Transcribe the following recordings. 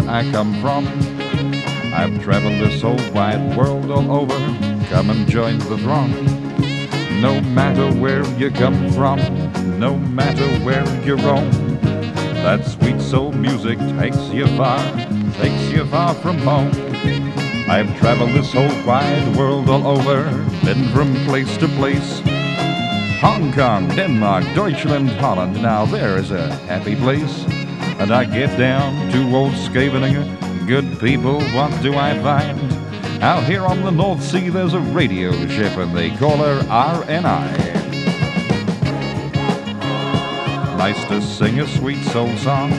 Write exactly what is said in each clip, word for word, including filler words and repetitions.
where I come from. I've traveled this whole wide world all over. Come and join the throng. No matter where you come from, no matter where you roam, that sweet soul music takes you far, takes you far from home. I've traveled this whole wide world all over, been from place to place. Hong Kong, Denmark, Deutschland, Holland, now there is a happy place. And I get down to old Scheveningen, good people, what do I find? Out here on the North Sea there's a radio ship and they call her R N I. Nice to sing a sweet soul song.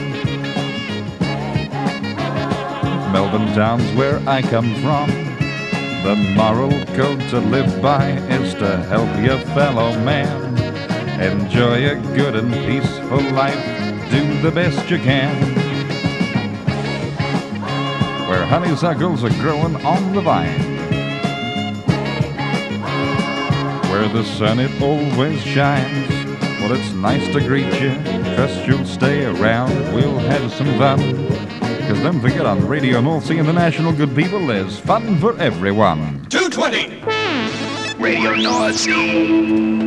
Melbourne town's where I come from. The moral code to live by is to help your fellow man. Enjoy a good and peaceful life, do the best you can. Where honeysuckles are growing on the vine, where the sun it always shines. Well, it's nice to greet you, cause you'll stay around, we'll have some fun. Cause don't forget, on Radio North Sea International, good people, there's fun for everyone. two twenty Radio North Sea.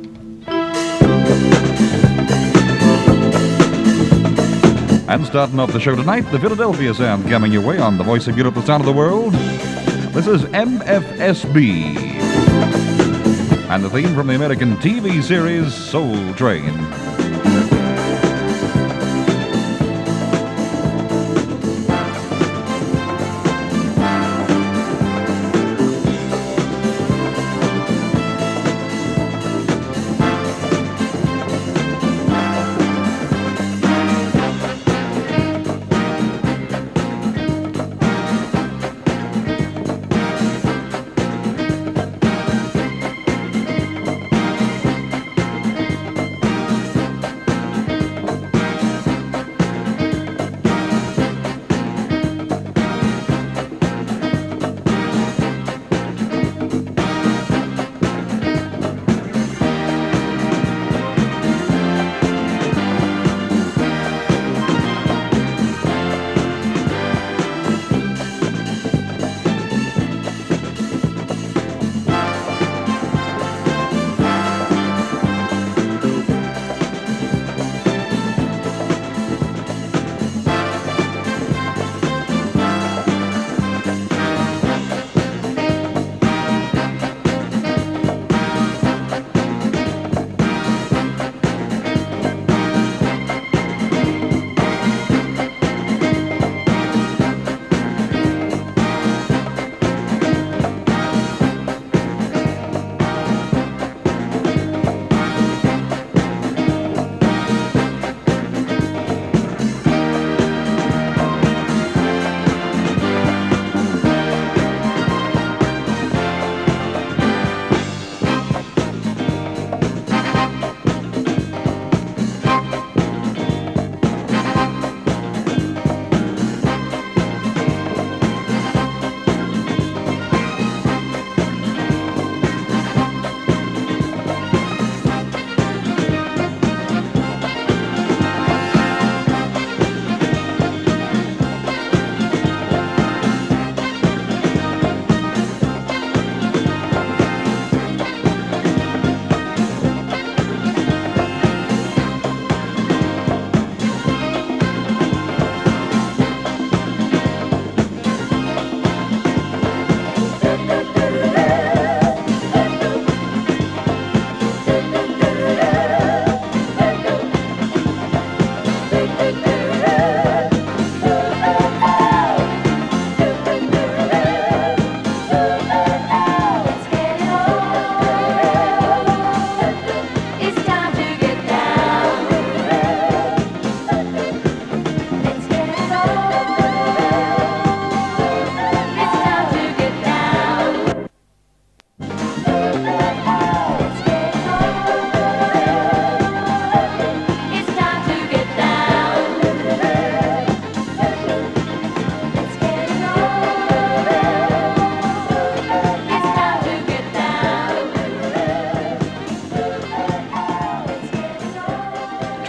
And starting off the show tonight, the Philadelphia Sound coming your way on the Voice of Europe, the sound of the world. This is M F S B. And the theme from the American T V series Soul Train.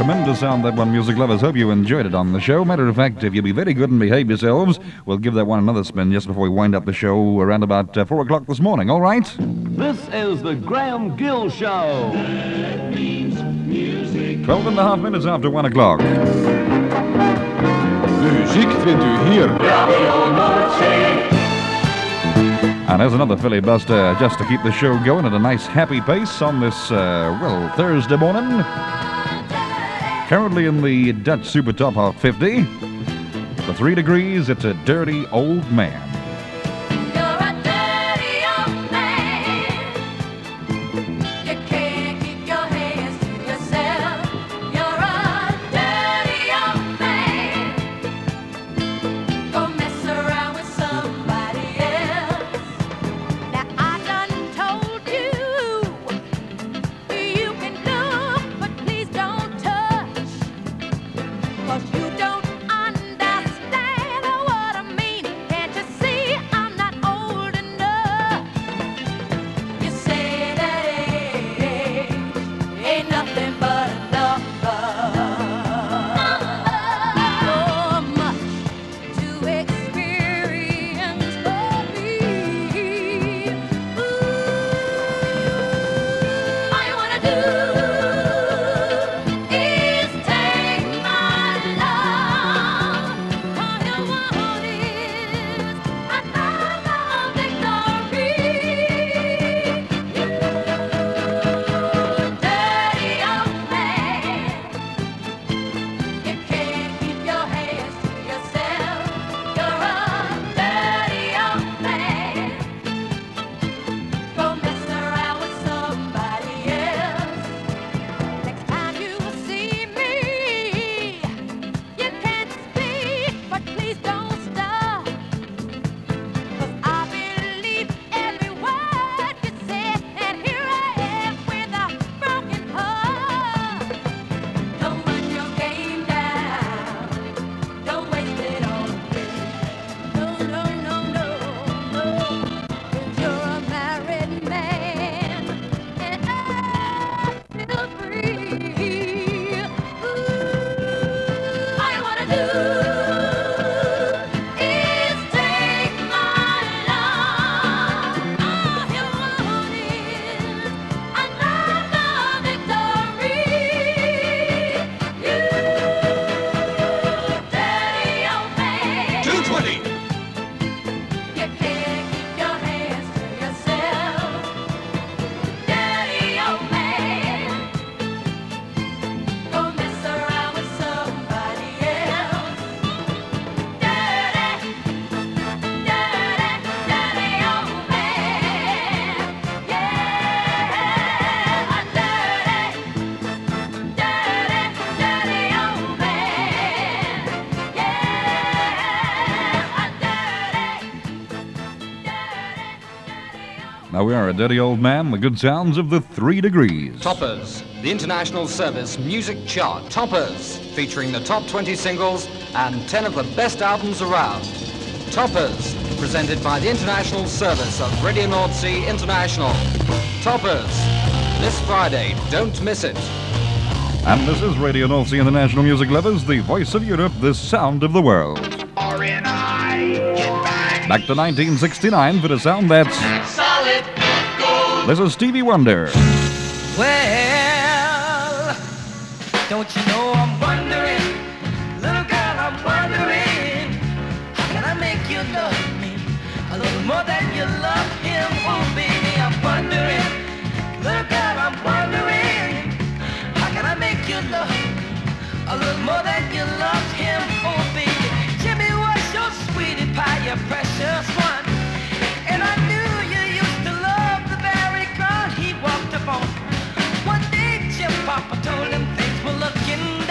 Tremendous sound, that one, music lovers. Hope you enjoyed it on the show. Matter of fact, if you'll be very good and behave yourselves, we'll give that one another spin just before we wind up the show around about uh, four o'clock this morning, all right? This is the Graham Gill Show. That means music. Twelve and a half minutes after one o'clock. Muziek vindt u hier. Radio Noordzee. And there's another filibuster just to keep the show going at a nice happy pace on this, uh, well, Thursday morning. Currently in the Dutch Super Top Hot fifty. The three degrees, it's a dirty old man. You're a dirty old man. You can't keep your hands to yourself. You're a dirty old man. Go mess around with somebody else. Now I done told you, you can look, but please don't touch. 'Cause you don't understand what I mean. Can't you see I'm not old enough? You say that age ain't nothing but a number. You're much too experienced for me. Ooh, all you wanna do is take my love. All you want is another victory. You dirty old man. You can't keep your hands to yourself. You're a dirty old man. Go mess around with somebody else. Next time you see me, you can't speak, but please don't stop. 'Cause I believe every word you said, and here I am with a broken heart. Don't run your game down. Don't waste it on me. No, no, no, no, no. 'Cause you're a married man, and I'm still free. Ooh, all you wanna do is take my love. All you want is another victory. You dirty old man. two twenty. You can't keep your hands to yourself. Dirty old man. Go mess around with somebody else. Dirty, dirty, dirty old man. Yeah, a dirty, dirty, dirty old man. Yeah, a dirty, dirty, dirty old. Now we are a dirty old man, the good sounds of the three degrees. Toppers, the International Service Music Chart. Toppers, featuring the top twenty singles and ten of the best albums around. Toppers, presented by the International Service of Radio North Sea International. Toppers, this Friday, don't miss it. And this is Radio North Sea International Music Lovers, the voice of Europe, the sound of the world. R N I, get back. Back to nineteen sixty-nine for the sound that's... Solid gold. This is Stevie Wonder. Well, don't you know I'm wondering, little girl, I'm wondering, how can I make you love me a little more than you love him? Oh, baby, I'm wondering, little girl, I'm wondering, how can I make you love a little more than you love him? Oh, baby, Jimmy was your sweetie pie, your precious one, and I knew you used to love the very girl he walked upon. One day, Jim Papa told him things were looking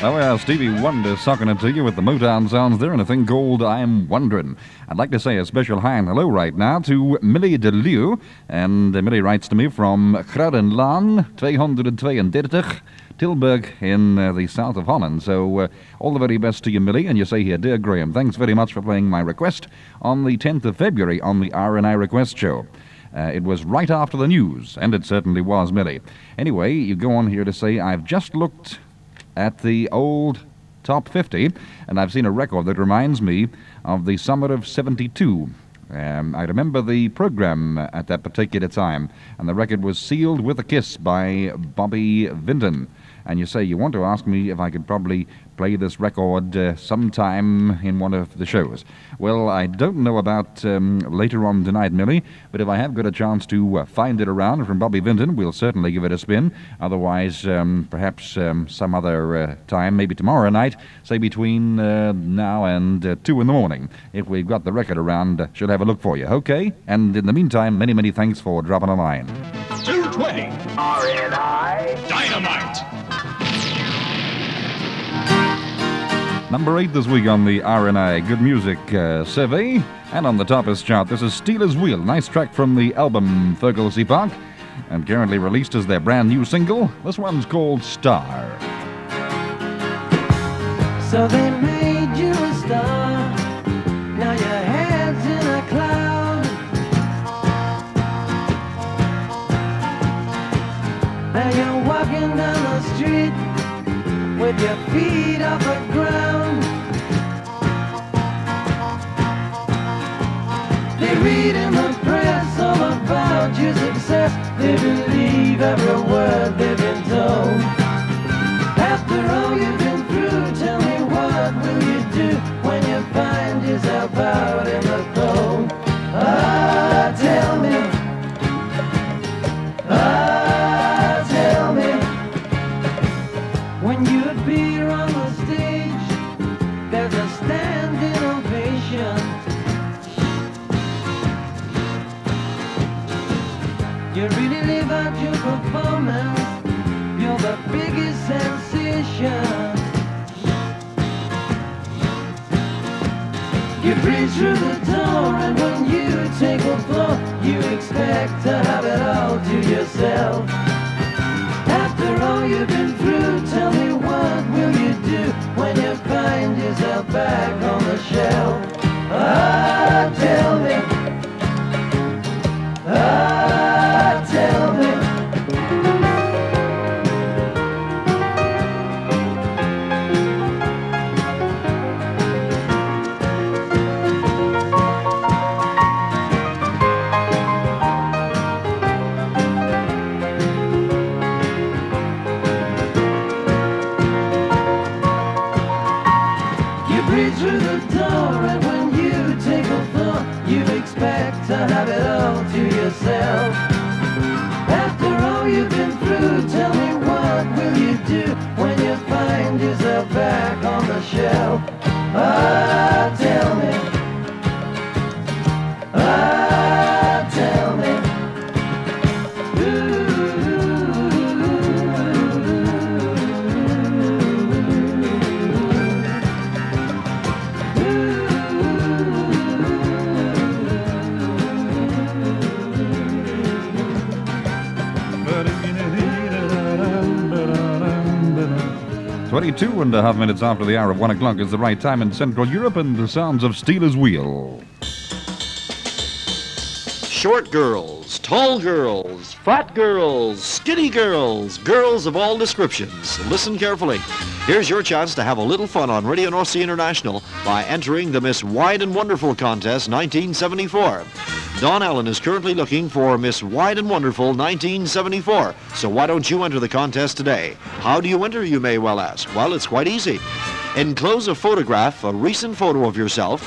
Oh, yeah, Stevie Wonder socking it to you with the Motown sounds there and a thing called I'm Wondering. I'd like to say a special hi and hello right now to Millie de Leeuw. And uh, Millie writes to me from Groenlaan two thirty-two, Tilburg in uh, the south of Holland. So uh, all the very best to you, Millie. And you say here, Dear Graham, thanks very much for playing my request on the tenth of February on the R and I Request Show. Uh, it was right after the news, and it certainly was, Millie. Anyway, you go on here to say, I've just looked at the old top fifty, and I've seen a record that reminds me of the summer of seventy-two. Um, I remember the program at that particular time, and the record was Sealed with a Kiss by Bobby Vinton. And you say you want to ask me if I could probably play this record uh, sometime in one of the shows. Well, I don't know about um, later on tonight, Millie, but if I have got a chance to uh, find it around from Bobby Vinton, we'll certainly give it a spin. Otherwise, um, perhaps um, some other uh, time, maybe tomorrow night, say between uh, now and uh, two in the morning. If we've got the record around, uh, she'll have a look for you, okay? And in the meantime, many, many thanks for dropping a line. two twenty. R and I. Dynamite. Number eight this week on the R and I Good Music uh, survey. And on the toppest chart, this is Steelers Wheel. Nice track from the album Fergalsey Park. And currently released as their brand new single. This one's called Star. So they made you a star. Now your head's in a cloud. Now you're walking down the street with your feet off the ground. They read in the press all about your success. They believe every word they've been told. After all you've been through, tell me what will you do when you find yourself out in the cold? Ah, tell me. Ah, tell me. When you appear on the stage, there's a standing ovation. You really live out your performance. You're the biggest sensation. You breathe through the door, and when you take a floor, you expect to have it all to yourself. After all you've been through, tell me what will you do when you find yourself back on the shelf? Ah, tell me. Ah, tell me. You breathe through the door, and when you take a floor, you expect to have it all to yourself. After all you've been through, tell me what will you do when you find yourself back on the shelf? Ah, tell me. Ah, tell me. twenty-two and a half minutes after the hour of one o'clock is the right time in Central Europe, and the sounds of Steelers Wheel. Short girls, tall girls, fat girls, skinny girls, girls of all descriptions. Listen carefully. Here's your chance to have a little fun on Radio North Sea International by entering the Miss Wide and Wonderful Contest nineteen seventy-four. Don Allen is currently looking for Miss Wide and Wonderful nineteen seventy-four. So why don't you enter the contest today? How do you enter, you may well ask? Well, it's quite easy. Enclose a photograph, a recent photo of yourself,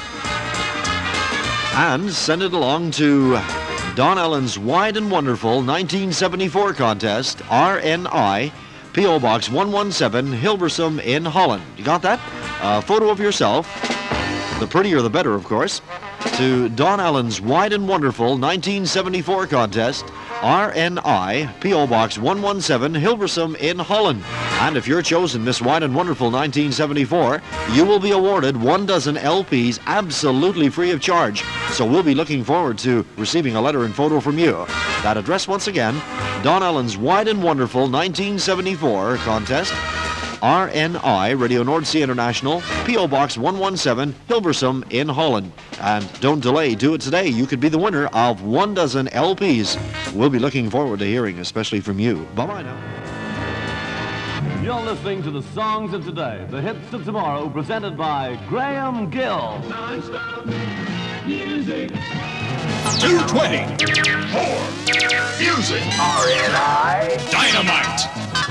and send it along to Don Allen's Wide and Wonderful nineteen seventy-four Contest, R N I, P O Box one one seven, Hilversum in Holland. You got that? A photo of yourself, the prettier the better, of course, to Don Allen's Wide and Wonderful nineteen seventy-four Contest, R N I, P O Box one one seven, Hilversum in Holland. And if you're chosen Miss Wide and Wonderful nineteen seventy-four, you will be awarded one dozen L Ps absolutely free of charge. So we'll be looking forward to receiving a letter and photo from you. That address once again, Don Allen's Wide and Wonderful nineteen seventy-four contest, R N I, Radio Nordsee International, P O Box one one seven, Hilversum in Holland. And don't delay, do it today. You could be the winner of one dozen L Ps. We'll be looking forward to hearing, especially from you. Bye-bye now. You're listening to the songs of today, the hits of tomorrow, presented by Graham Gill. Non-stop music. two twenty. More music. R N I. Dynamite.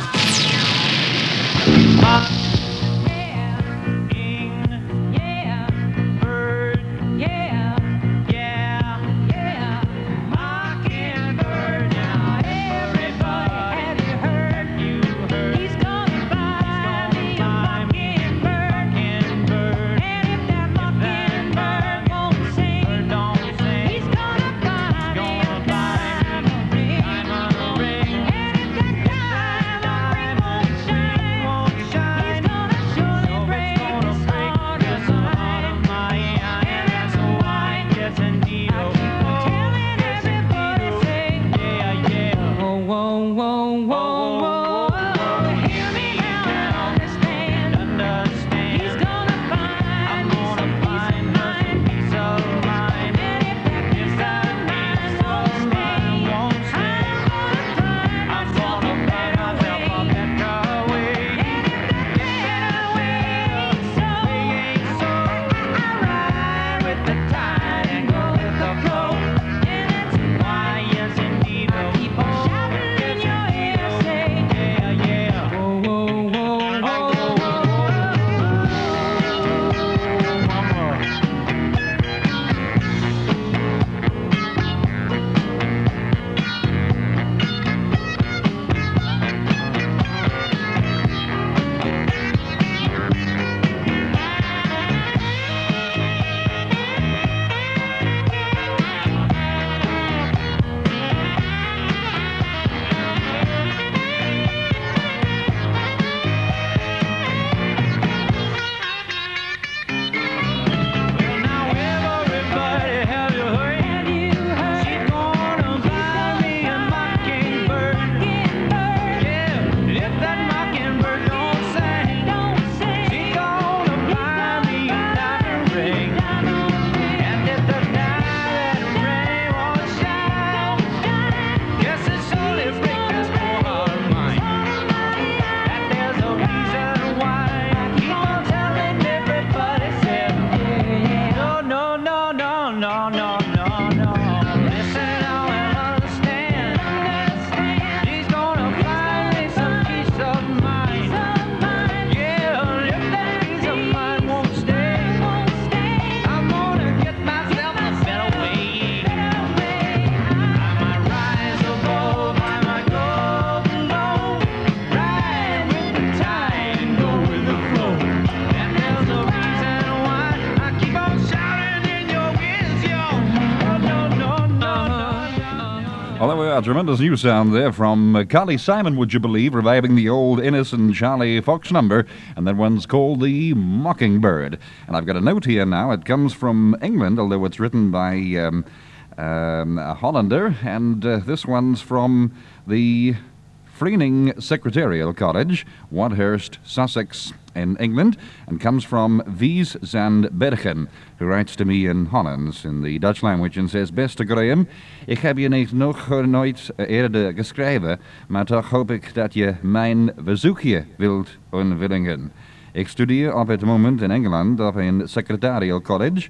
A tremendous new sound there from uh, Carly Simon, would you believe, reviving the old Innes and Charlie Fox number, and that one's called The Mockingbird. And I've got a note here now. It comes from England, although it's written by um, um, a Hollander, and uh, this one's from the Freening Secretarial College, Wadhurst, Sussex, in England, and comes from Wies Zand Bergen, who writes to me in Hollands in the Dutch language and says: Beste Graham, ik heb je niet nog nooit eerder geschreven, maar toch hoop ik dat je mijn verzoekje wilt onwilligen. Ik studeer op het moment in Engeland op een Secretarial College,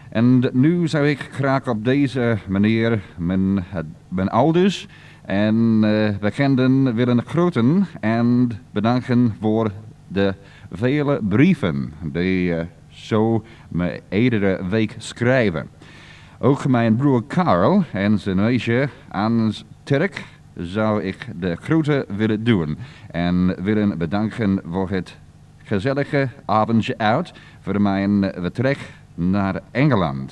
en nu zou ik graag op deze manier mijn, mijn ouders en uh, bekenden willen groeten en bedanken voor de vele brieven die uh, zo me iedere week schrijven. Ook mijn broer Karl en zijn meisje Ans Turk zou ik de groeten willen doen en willen bedanken voor het gezellige avondje uit voor mijn vertrek naar Engeland.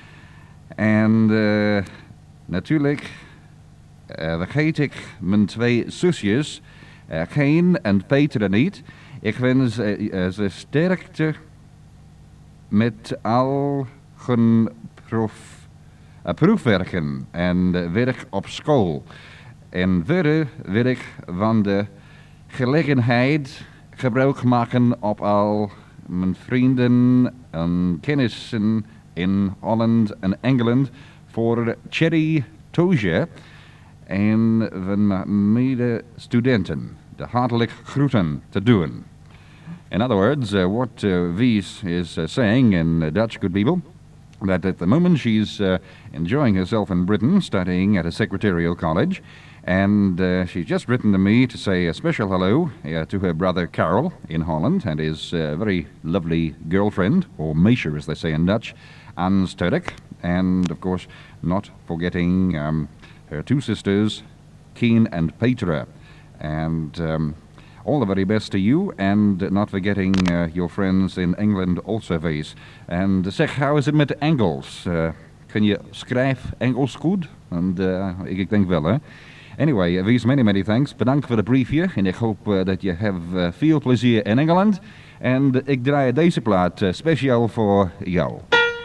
En uh, natuurlijk uh, vergeet ik mijn twee zusjes Uh, geen en Peter niet. Ik wens uh, ze sterkte met al hun proef, uh, proefwerken en uh, werk op school. En verder wil ik van de gelegenheid gebruik maken op al mijn vrienden en kennissen in Holland en Engeland voor Cherry Toosje en van mijn medestudenten de hartelijk groeten te doen. In other words, uh, what uh, Wies is uh, saying in uh, Dutch, good people, that at the moment she's uh, enjoying herself in Britain, studying at a secretarial college, and uh, she's just written to me to say a special hello uh, to her brother Carol in Holland and his uh, very lovely girlfriend, or meisje as they say in Dutch, Anne Sturek, and of course not forgetting um, her two sisters, Keen and Petra. And um, all the very best to you, and not forgetting uh, your friends in England also, Wies. And zeg, how is it met Engels? Uh, kun je schrijf Engels goed? And, uh, ik, ik denk wel, hè? Anyway, Wies, many, many thanks. Bedankt voor de briefje. En ik hoop uh, dat je have uh, veel plezier in Engeland. En ik draai deze plaat uh, speciaal voor jou.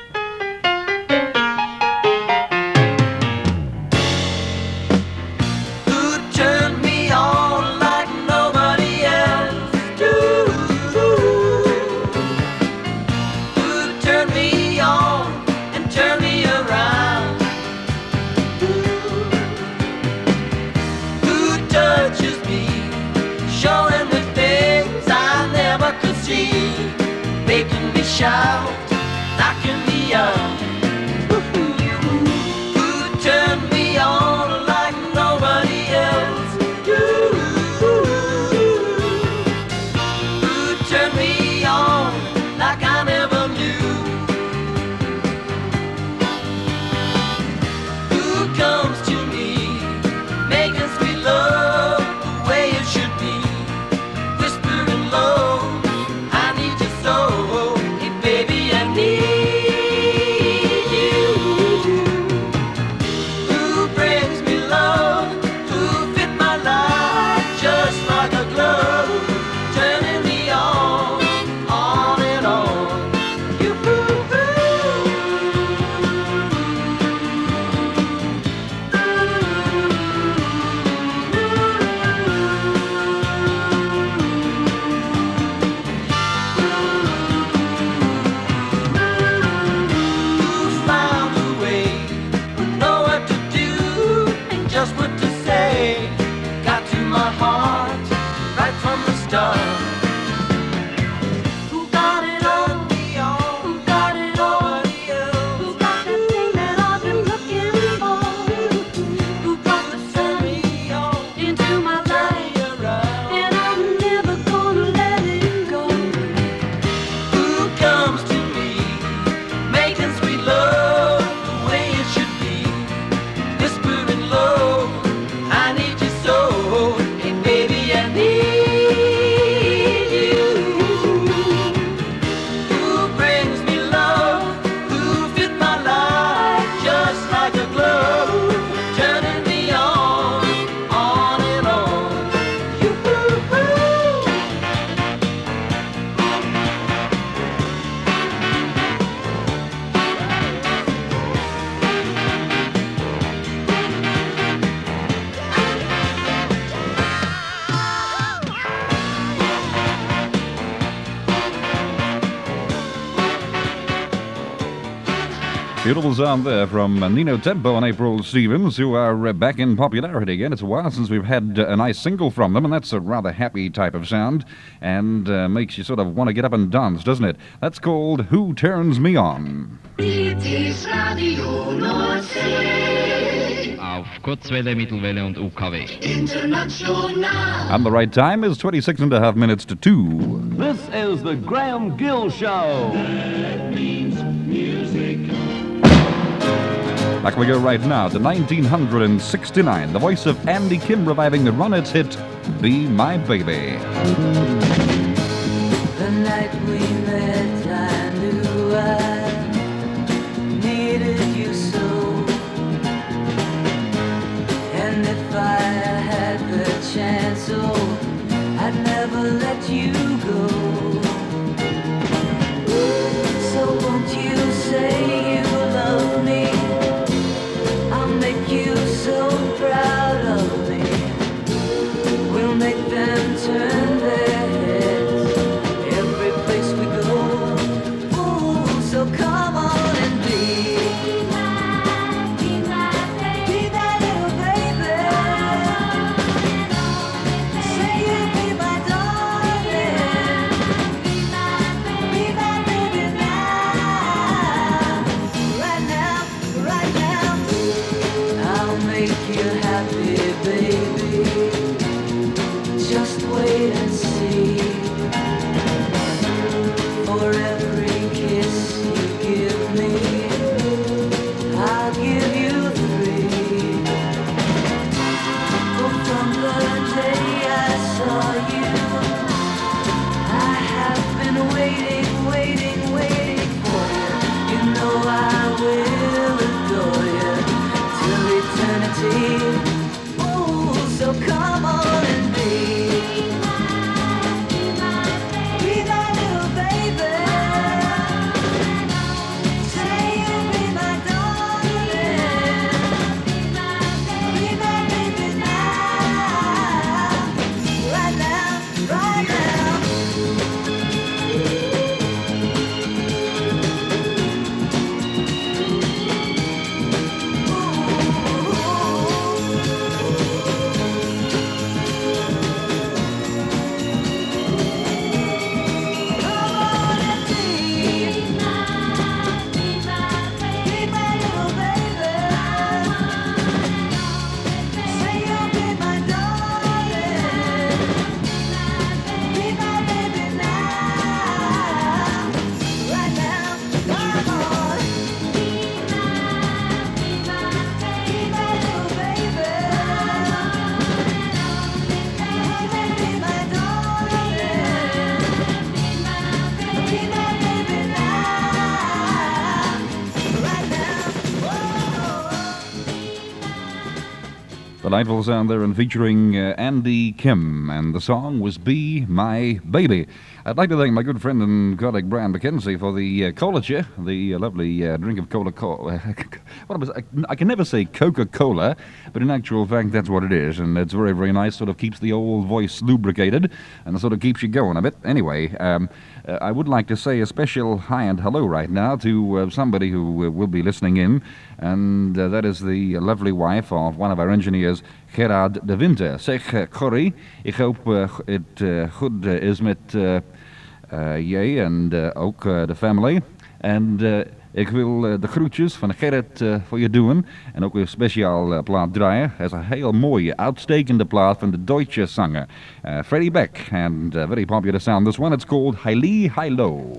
Shout, knocking me out. Who turned me on like nobody else? Who turned me on like I never knew? Who comes to me, making sweet love the way it should be, whispering low, I need you so. Beautiful sound there from uh, Nino Tempo and April Stevens, who are uh, back in popularity again. It's a while since we've had uh, a nice single from them, and that's a rather happy type of sound, and uh, makes you sort of want to get up and dance, doesn't it? That's called Who Turns Me On. Dit is Radio Noordzee. Auf Kurzwelle, Mittelwelle und U K W. International. And the right time is twenty-six and a half minutes to two. This is the Graham Gill Show. That means music. Back we go right now to nineteen sixty-nine. The voice of Andy Kim reviving the Ronettes hit, Be My Baby. The night we met, I knew I needed you so. And if I had the chance, oh, go. So won't you say you love me? I'll make you so proud of me. We'll make them turn their heads every place we go. Ooh, so come on and be Be that little baby. Say you'll be my darling. Be that baby now. Right now, right now. I'll make you happy, baby. Just wait and see. For every kiss you give me, I'll give you three. Oh, from the day I saw you, I have been waiting, waiting, waiting for you. You know I will adore you till eternity. Oh, so come on and be Be that little baby. Say you'll be my darling. Be that baby now. Right now, right now. Delightful sound there and featuring uh, Andy Kim, and the song was Be My Baby. I'd like to thank my good friend and colleague Brian McKenzie for the uh, cola cheer, the uh, lovely uh, drink of cola. Co- what was I, I can never say Coca-Cola, but in actual fact that's what it is, and it's very, very nice. Sort of keeps the old voice lubricated, and sort of keeps you going a bit. Anyway, um, uh, I would like to say a special hi and hello right now to uh, somebody who uh, will be listening in, and uh, that is the lovely wife of one of our engineers, Gerard de Winter. Zeg, uh, Corrie, ik hoop uh, het uh, goed uh, is met uh, uh, jij en uh, ook uh, de family. En uh, ik wil uh, de groetjes van Gerrit uh, voor je doen. En ook een speciaal uh, plaat draaien. Dat is een heel mooie, uitstekende plaat van de Duitse zanger uh, Freddie Beck. And uh, very popular sound. This one, it's called Highly High Low.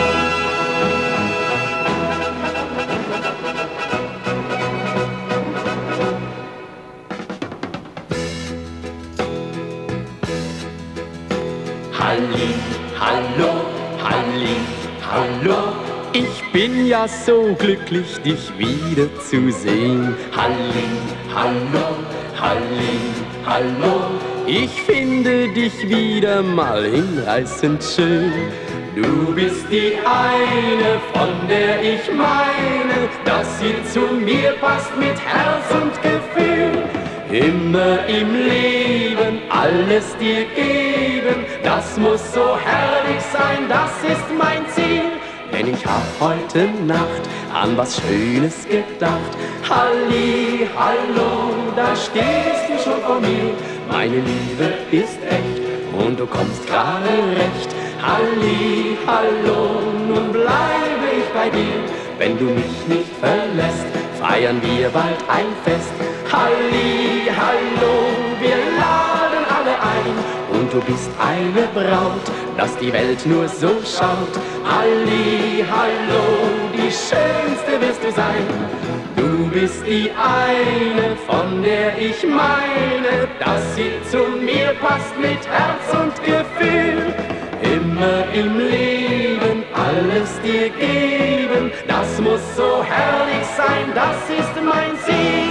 Halli, hallo, halli, hallo. Ich bin ja so glücklich, dich wiederzusehen. Halli, hallo, halli, hallo. Ich finde dich wieder mal hinreißend schön. Du bist die eine, von der ich meine, dass sie zu mir passt mit Herz und Gefühl. Immer im Leben alles dir geben, das muss so herrlich sein, das ist mein Ziel. Denn ich hab heute Nacht an was Schönes gedacht. Halli, hallo, da stehst du schon vor mir. Meine Liebe ist echt und du kommst gerade recht. Halli, hallo, nun bleibe ich bei dir. Wenn du mich nicht verlässt, feiern wir bald ein Fest. Halli, hallo, wir laden alle ein und du bist eine Braut, dass die Welt nur so schaut. Halli, hallo, die Schönste wirst du sein. Du bist die eine, von der ich meine, dass sie zu mir passt mit Herz und Gefühl. Immer im Leben alles dir geben, das muss so herrlich sein, das ist mein Ziel.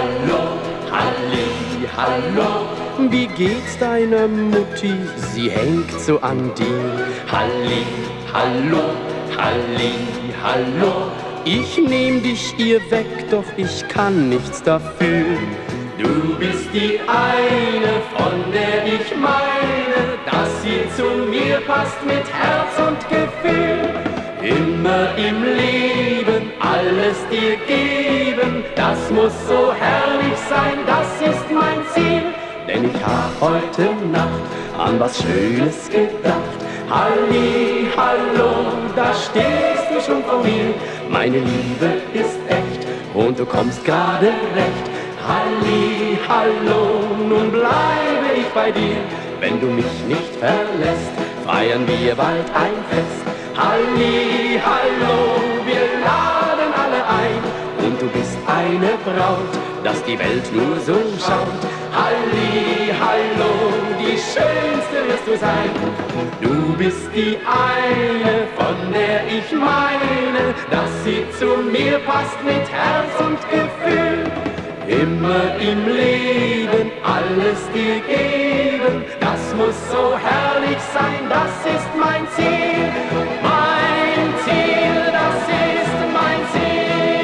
hallo, halli, hallo. Wie geht's deiner Mutti? Sie hängt so an dir. Halli, hallo, halli, hallo. Ich nehm dich ihr weg, doch ich kann nichts dafür. Du bist die eine, von der ich meine, dass sie zu mir passt mit Herz und Gefühl. Immer im Leben alles dir geben, das muss so herrlich sein, das ist mein Ziel. Denn ich hab heute Nacht an was Schönes gedacht. Halli, hallo, da stehst du schon vor mir. Meine Liebe ist echt und du kommst gerade recht. Halli, hallo, nun bleibe ich bei dir. Wenn du mich nicht verlässt, feiern wir bald ein Fest. Halli, hallo, wir laden alle ein. Und du bist eine Braut, dass die Welt nur so schaut. Halli, hallo, die Schönste wirst du sein. Du bist die eine, von der ich meine, dass sie zu mir passt mit Herz und Gefühl. Immer im Leben alles dir geben, das muss so herrlich sein, das ist mein Ziel. Mein Ziel, das ist mein Ziel.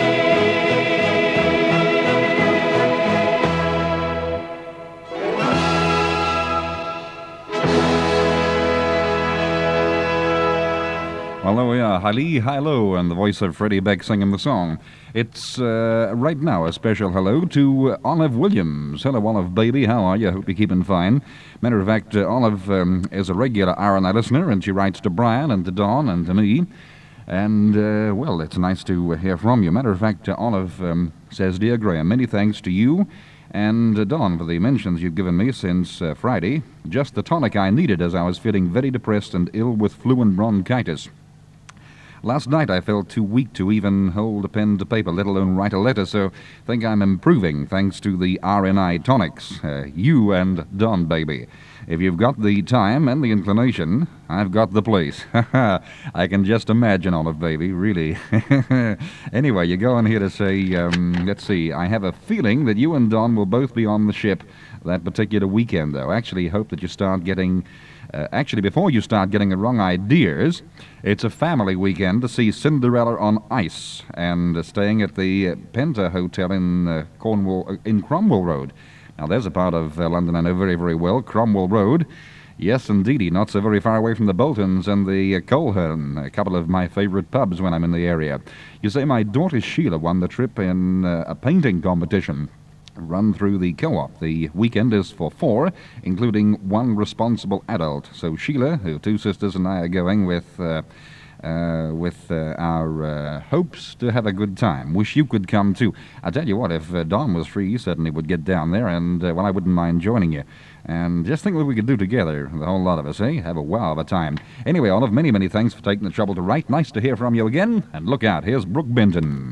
Well, there we are, Halli Hilo, and the voice of Freddie Beck singing the song. It's uh, right now a special hello to uh, Olive Williams. Hello, Olive, baby. How are you? I hope you're keeping fine. Matter of fact, uh, Olive um, is a regular R and I listener, and she writes to Brian and to Don and to me. And, uh, well, it's nice to hear from you. Matter of fact, uh, Olive um, says, Dear Graham, many thanks to you and uh, Don for the mentions you've given me since uh, Friday. Just the tonic I needed as I was feeling very depressed and ill with flu and bronchitis. Last night I felt too weak to even hold a pen to paper, let alone write a letter, so think I'm improving thanks to the R N I tonics. Uh, you and Don, baby. If you've got the time and the inclination, I've got the place. I can just imagine, Olive, baby, really. Anyway, you go on here to say, um, let's see, I have a feeling that you and Don will both be on the ship that particular weekend, though. Actually, hope that you start getting... Uh, actually, before you start getting the wrong ideas, it's a family weekend to see Cinderella on Ice and uh, staying at the uh, Penta Hotel in uh, Cornwall, uh, in Cromwell Road. Now, there's a part of uh, London I know very, very well, Cromwell Road. Yes, indeedy, not so very far away from the Boltons and the uh, Coleherne, a couple of my favorite pubs when I'm in the area. You say my daughter Sheila won the trip in uh, a painting competition run through the co-op. The weekend is for four, including one responsible adult. So Sheila, her two sisters, and I are going with uh, uh, with uh, our uh, hopes to have a good time. Wish you could come too. I tell you what, if uh, Don was free, he certainly would get down there, and uh, well, I wouldn't mind joining you. And just think what we could do together, the whole lot of us, eh? Have a wow of a time. Anyway, Olive, many, many thanks for taking the trouble to write. Nice to hear from you again. And look out, here's Brooke Benton.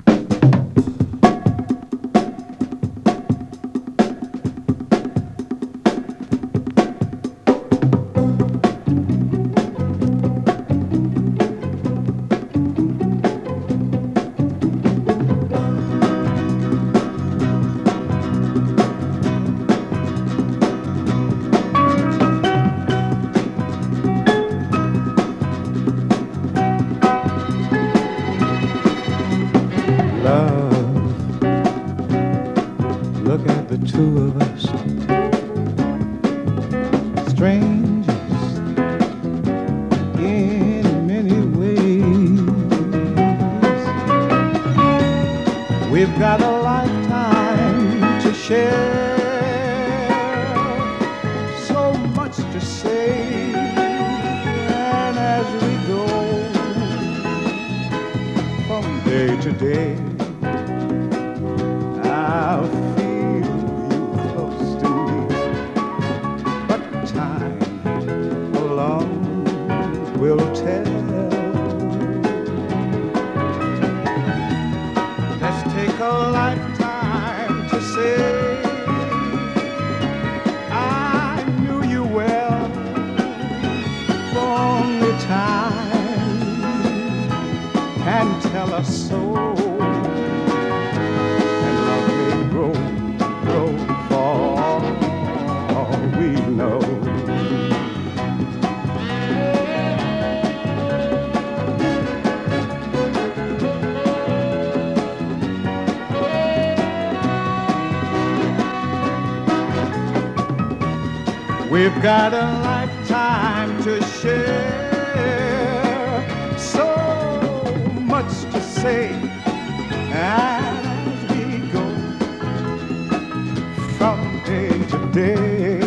We've got a lifetime to share, so much to say, and as we go from day to day, I'll feel you close to me, but time alone will tell. Take a lifetime to say I knew you well, only time can tell us so, and love may grow know. We've got a lifetime to share, so much to say as we go from day to day.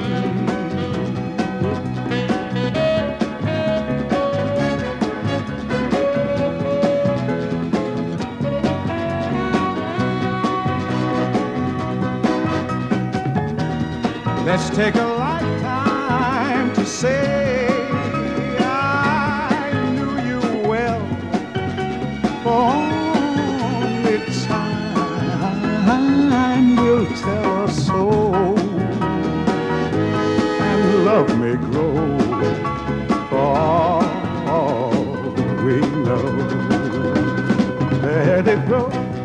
Let's take a lifetime to say I knew you well, for only time will tell us so, and love may grow for all we know. Let it grow.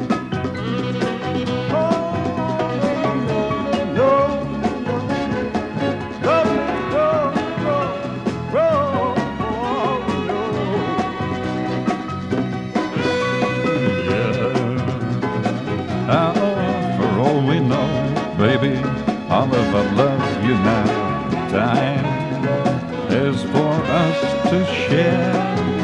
Baby, Oliver loves you now. Time is for us to share.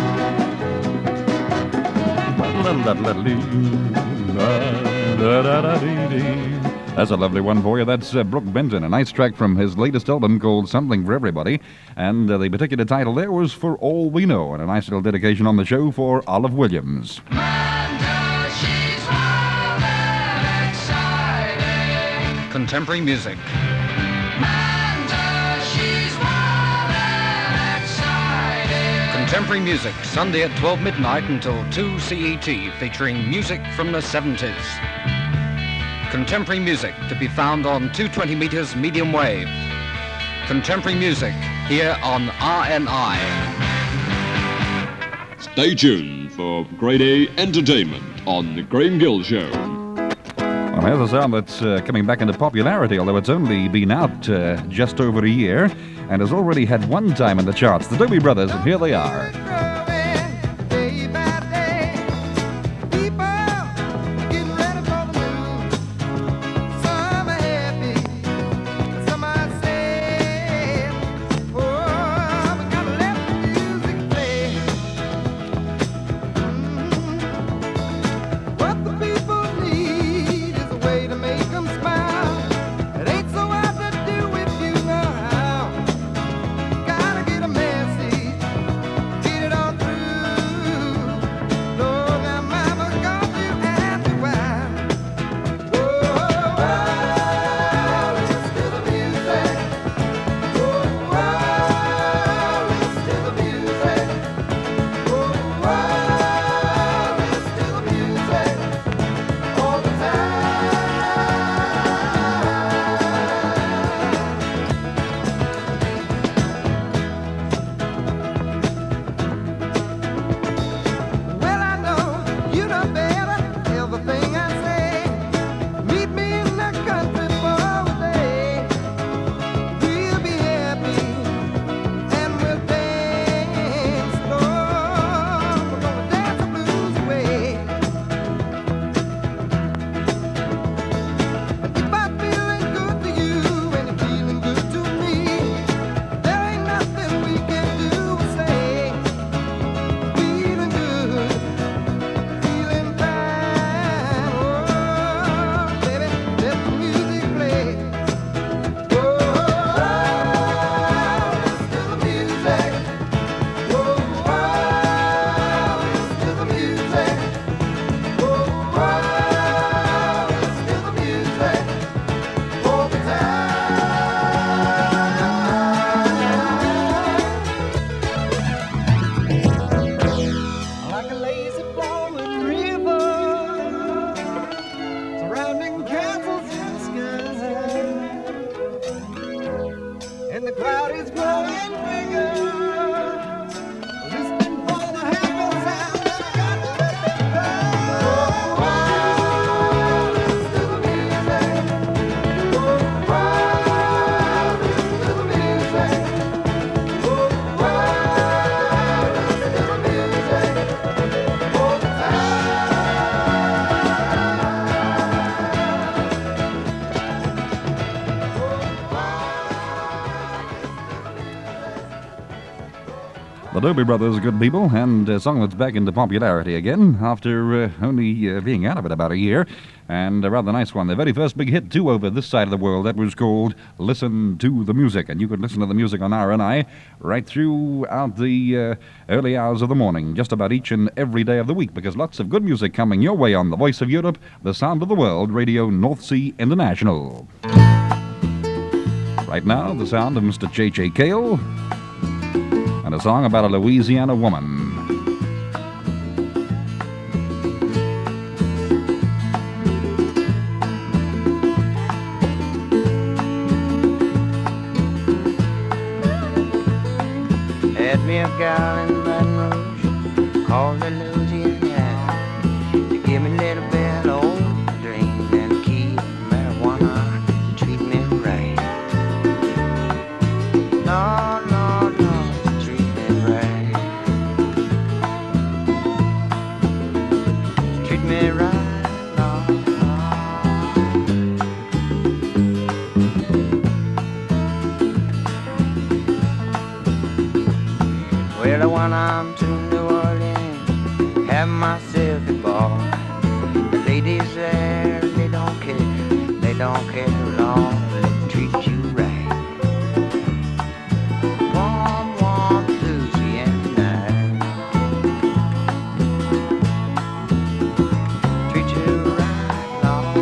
That's a lovely one for you. That's uh, Brooke Benton, a nice track from his latest album called Something for Everybody. And uh, the particular title there was For All We Know, and a nice little dedication on the show for Olive Williams. Contemporary music. Contemporary music, Sunday at twelve midnight until two C E T, featuring music from the seventies. Contemporary music to be found on two hundred twenty meters medium wave. Contemporary music here on R N I. Stay tuned for Grade A Entertainment on The Graham Gill Show. Well, here's a sound that's uh, coming back into popularity, although it's only been out uh, just over a year and has already had one time in the charts. The Doobie Brothers, and here they are. Get it on Doobie Brothers, good people, and a song that's back into popularity again after uh, only uh, being out of it about a year. And a rather nice one. The very first big hit, too, over this side of the world. That was called Listen to the Music. And you could listen to the music on R and I right throughout the uh, early hours of the morning, just about each and every day of the week, because lots of good music coming your way on the Voice of Europe, the Sound of the World, Radio North Sea International. Right now, the sound of Mister J J Cale and a song about a Louisiana woman. Had me a gal in Baton Rouge called the Louisiana to give me a little bit of old dream and keep marijuana to treat me right. No, no, no, to treat me right. Treat me right, no, well, I went on to New Orleans, have myself a ball. The ladies there, they don't care, they don't care at all. They treat you right. One, one, Louisiana. Treat you right, Lord,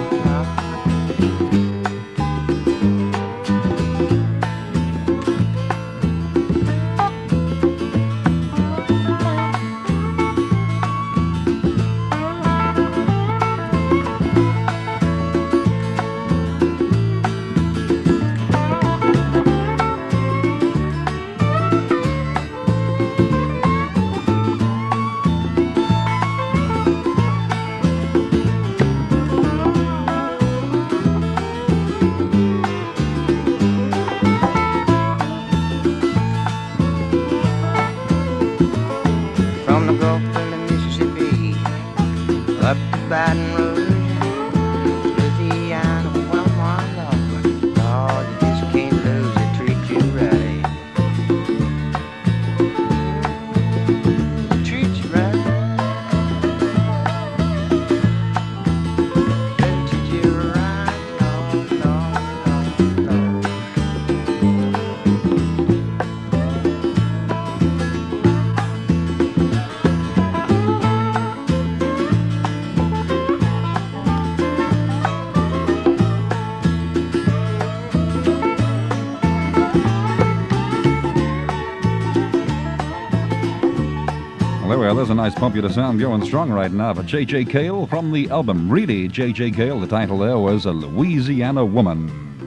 from the Gulf to the Mississippi, up to Baton Rouge, Louisiana, well, my Lord, Lord, you just can't lose it, treat you right. Treat you right. Treat you right, Lord, Lord, Lord, Lord. Well, there we are. There's a nice popular sound going strong right now for J J Cale from the album Really J J Cale. The title there was A Louisiana Woman.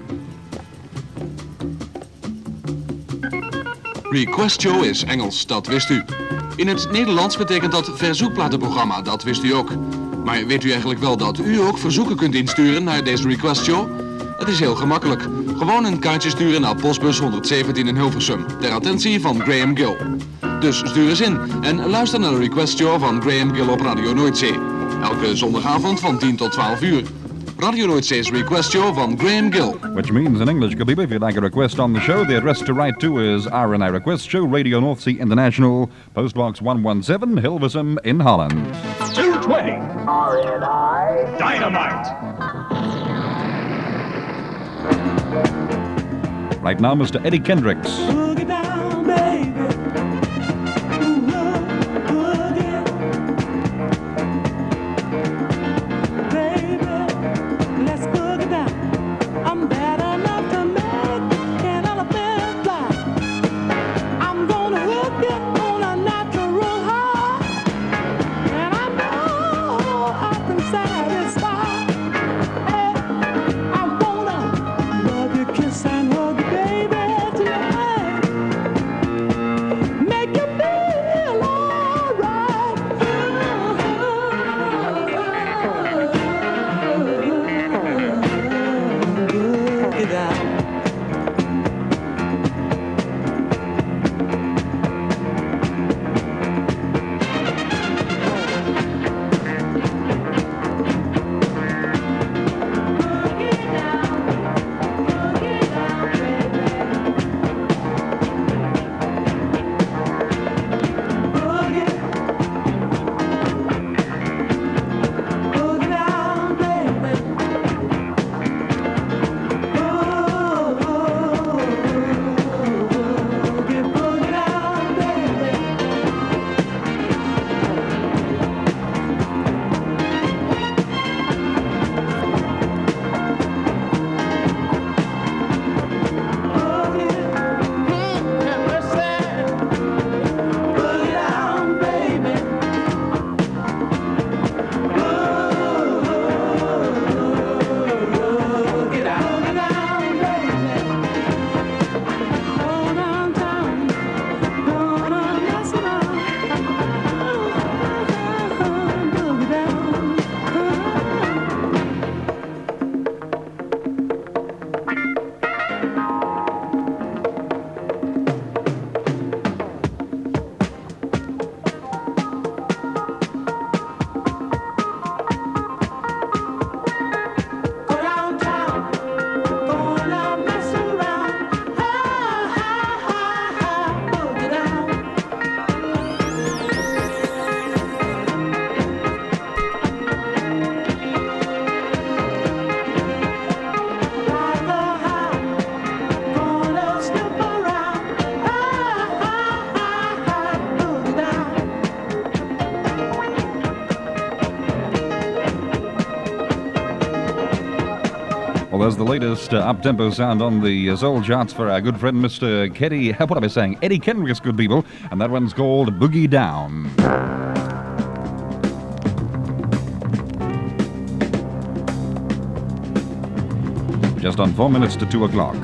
Request Show is Engels, dat wist u. In het Nederlands betekent dat verzoekplatenprogramma, dat wist u ook. Maar weet u eigenlijk wel dat u ook verzoeken kunt insturen naar deze Request Show? Het is heel gemakkelijk. Gewoon een kaartje sturen naar postbus honderdzeventien in Hilversum. Ter attentie van Graham Gill. Dus stuur eens in en luister naar de Request Show van Graham Gill op Radio Noordzee. Elke zondagavond van tien tot twaalf uur. Radio Noordzee's Request Show van Graham Gill. Which means in English, good people, if you'd like a request on the show, the address to write to is R and I Request Show, Radio North Sea International, Postbox one seventeen, Hilversum in Holland. two twenty. R and I. Dynamite. Right now, Mister Eddie Kendricks. Boogie down, baby. Kiss and hug, baby, tonight. was the latest uh, up-tempo sound on the uh, soul charts for our good friend Mister Keddy, what am I saying, Eddie Kendricks, good people, and that one's called Boogie Down. Just on four minutes to two o'clock.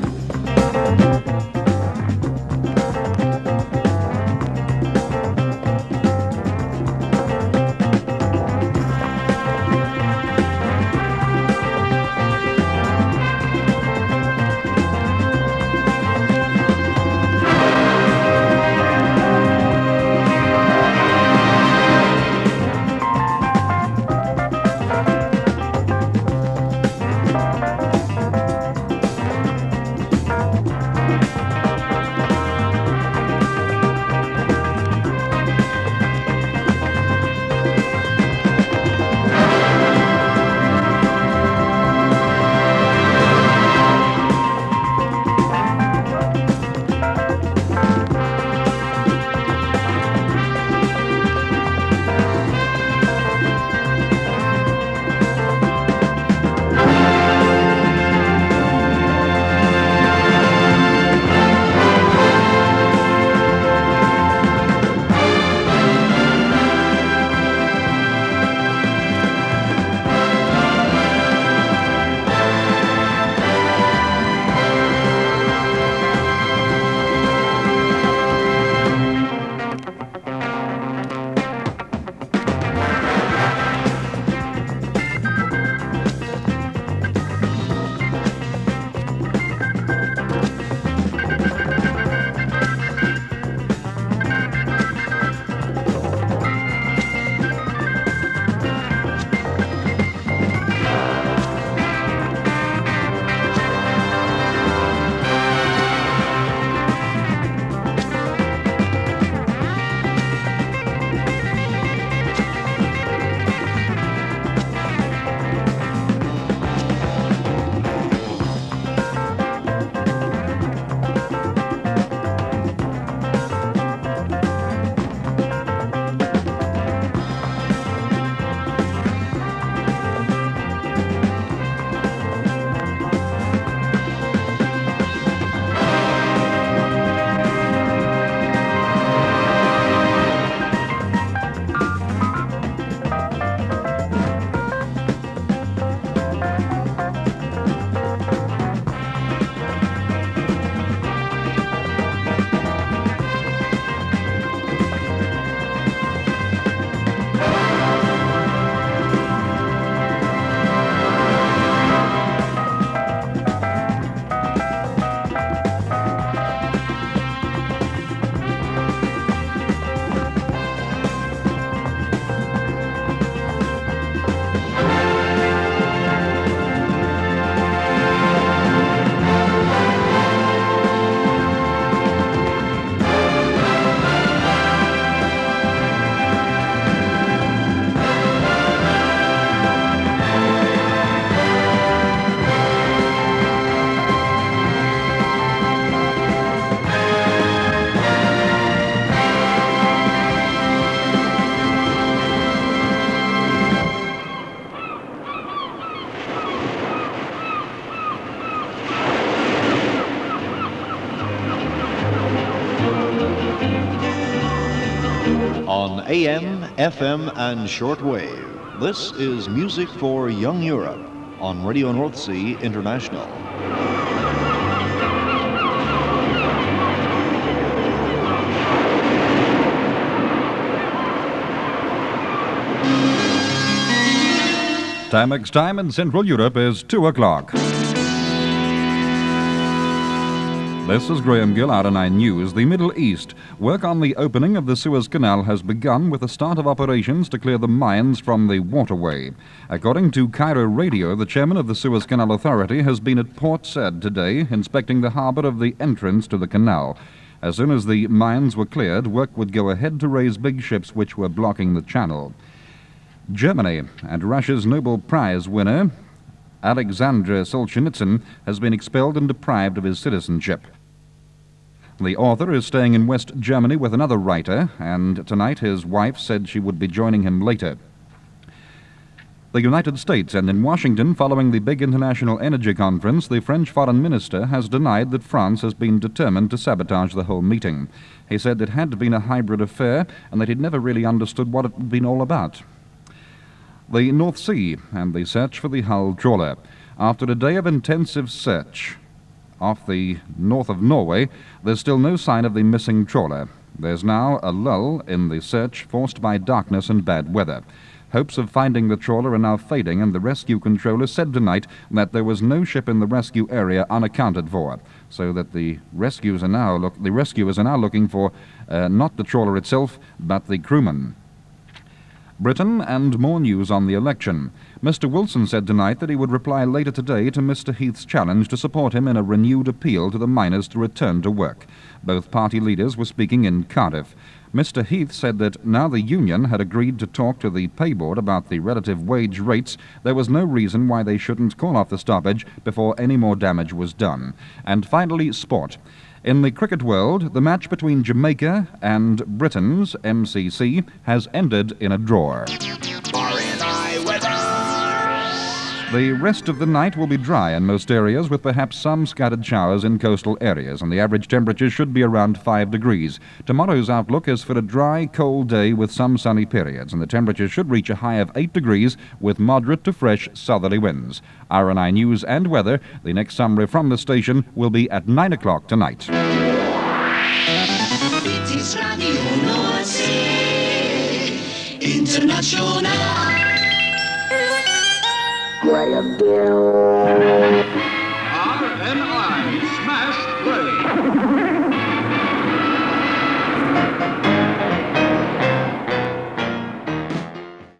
On A M, F M, and shortwave, this is Music for Young Europe on Radio North Sea International. Timex time in Central Europe is two o'clock. This is Graham Gill, R N I News. The Middle East. Work on the opening of the Suez Canal has begun with the start of operations to clear the mines from the waterway. According to Cairo Radio, the chairman of the Suez Canal Authority has been at Port Said today, inspecting the harbor of the entrance to the canal. As soon as the mines were cleared, work would go ahead to raise big ships which were blocking the channel. Germany and Russia's Nobel Prize winner, Alexander Solzhenitsyn, has been expelled and deprived of his citizenship. The author is staying in West Germany with another writer, and tonight his wife said she would be joining him later. the United States, and in Washington, following the big international energy conference, the French foreign minister has denied that France has been determined to sabotage the whole meeting. He said it had been a hybrid affair and that he'd never really understood what it had been all about. The North Sea and the search for the Hull trawler. After a day of intensive search off the north of Norway, there's still no sign of the missing trawler. There's now a lull in the search forced by darkness and bad weather. Hopes of finding the trawler are now fading, and the rescue controller said tonight that there was no ship in the rescue area unaccounted for, so that the rescues are now look, the rescuers are now looking for uh, not the trawler itself, but the crewman. Britain and more news on the election. Mister Wilson said tonight that he would reply later today to Mister Heath's challenge to support him in a renewed appeal to the miners to return to work. Both party leaders were speaking in Cardiff. Mister Heath said that now the union had agreed to talk to the pay board about the relative wage rates, there was no reason why they shouldn't call off the stoppage before any more damage was done. And finally, sport. In the cricket world, the match between Jamaica and Britain's M C C has ended in a draw. The rest of the night will be dry in most areas, with perhaps some scattered showers in coastal areas, and the average temperature should be around five degrees. Tomorrow's outlook is for a dry, cold day with some sunny periods, and the temperature should reach a high of eight degrees with moderate to fresh southerly winds. R and I News and Weather, the next summary from the station, will be at nine o'clock tonight. It is Radio Nordsee International. Graham Gill. R and I Smash Play.